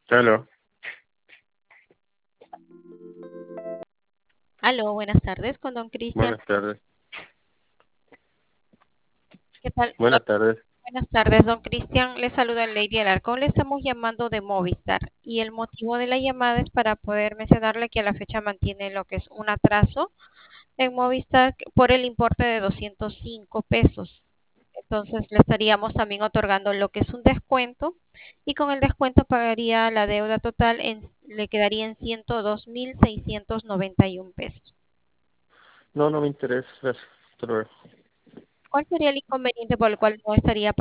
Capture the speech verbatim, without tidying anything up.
Aló, Aló, buenas tardes con don Cristian. buenas tardes. ¿Qué tal? Don- Buenas tardes. Buenas tardes, don Cristian. Le saluda Lady Alarcón. Le estamos llamando de Movistar y el motivo de la llamada es para poder mencionarle que a la fecha mantiene lo que es un atraso en Movistar por el importe de doscientos cinco pesos. Entonces le estaríamos también otorgando lo que es un descuento y con el descuento pagaría la deuda total, en, le quedaría en ciento dos mil seiscientos noventa y un pesos. No, no me interesa. Gracias. Hasta luego. ¿Cuál sería el inconveniente por el cual no estaría